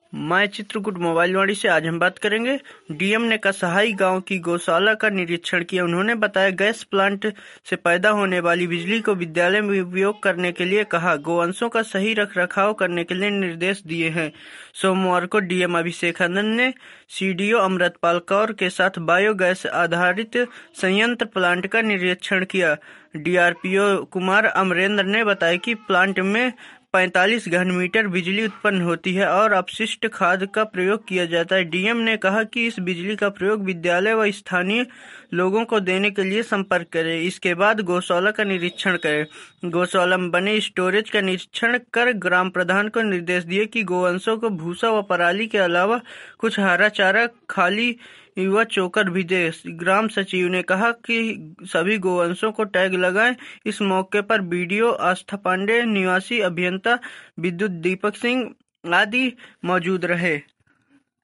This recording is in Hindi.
मैं चित्रकूट मोबाइलवाड़ी से आज हम बात करेंगे। डीएम ने कसहाई गांव की गौशाला का निरीक्षण किया। उन्होंने बताया गैस प्लांट से पैदा होने वाली बिजली को विद्यालय में उपयोग करने के लिए कहा। गौवंशों का सही रखरखाव करने के लिए निर्देश दिए हैं। सोमवार को डीएम अभिषेक आनंद ने सीडीओ अमृतपाल कौर के साथ बायोगैस आधारित संयंत्र प्लांट का निरीक्षण किया। डीआरपीओ कुमार अमरेंद्र ने बताया कि प्लांट में 45 घन मीटर बिजली उत्पन्न होती है और अपशिष्ट खाद का प्रयोग किया जाता है। डीएम ने कहा कि इस बिजली का प्रयोग विद्यालय व स्थानीय लोगों को देने के लिए संपर्क करें। इसके बाद गौशाला का निरीक्षण करें। गौशाला में बने स्टोरेज का निरीक्षण कर ग्राम प्रधान को निर्देश दिए कि गौवंशों को भूसा व पराली के अलावा कुछ हरा चारा, खाली व चोकर भी दे। ग्राम सचिव ने कहा कि सभी गौवंशों को टैग लगाएं। इस मौके पर बीडीओ आस्था पांडे, निवासी अभियंता विद्युत दीपक सिंह आदि मौजूद रहे।